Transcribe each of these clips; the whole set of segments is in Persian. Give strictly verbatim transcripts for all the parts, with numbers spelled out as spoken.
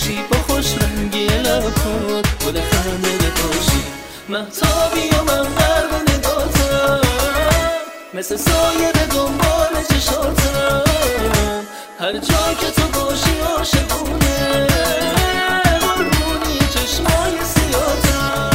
باشی، با خوش رنگی لبات گل خنده باشی. مهتابی و من غرق نگاتم، مثل سایه به دنبال چشاتم. هر جا که تو باشی عاشقونه، قربونی چشمای سیاتم.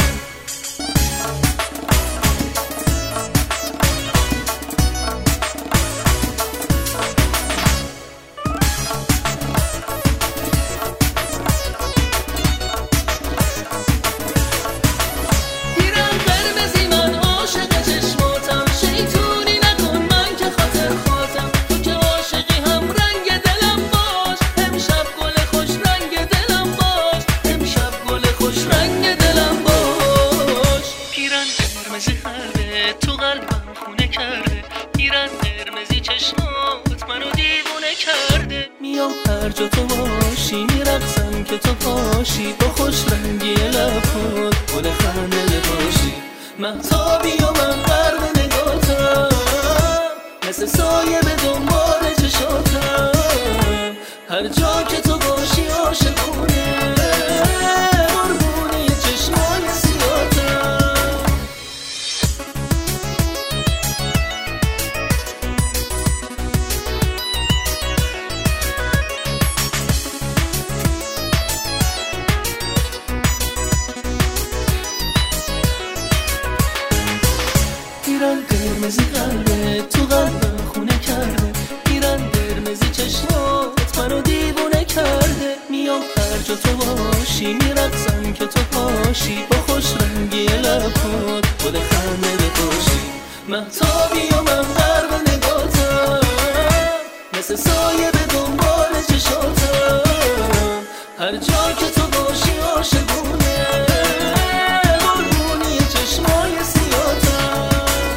تو قلبم خونه کرده، پیرن قرمزی چشمات منو دیوونه کرده. میام هر جا تو باشی، میرقصم که تو پاشی، با خوش رنگی لبات گل خنده باشی. مهتابی و من غرق نگاتم، مثل سایه به دنبال چشاتم. هر جا که تو باشی عاشقونه، قربونی چشمای سیاتم. پیرن قرمزی قلبه، تو قلبم خونه کرده، پیرن قرمزی چشمات منو دیوونه کرده. میام هر جا تو باشی، میرقصم که تو پاشی، با خوش رنگی لبات گل خنده باشی. مهتابی و من غرق نگاتم، مثل سایه به دنبال چشاتم. هر جا که تو باشی عاشقونه، قربونی چشمای سیاتم.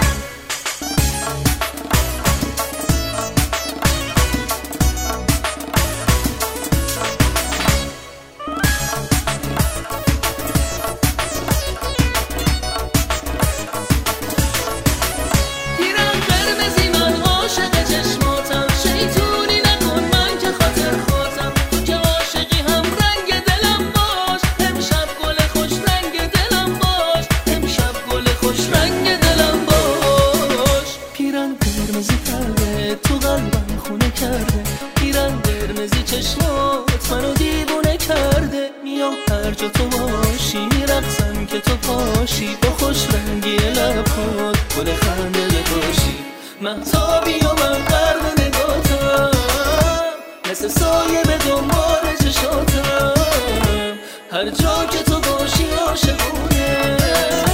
تو قلبم خونه کرده، پیرن قرمزی چشمات منو دیوونه کرده. میام هر جا تو باشی، میرقصم که تو پاشی، با خوش رنگی لبات گل خنده باشی. مهتابی و من غرق نگاتم، مثل سایه به دنبال چشاتم. هر جا که تو باشی عاشقونه.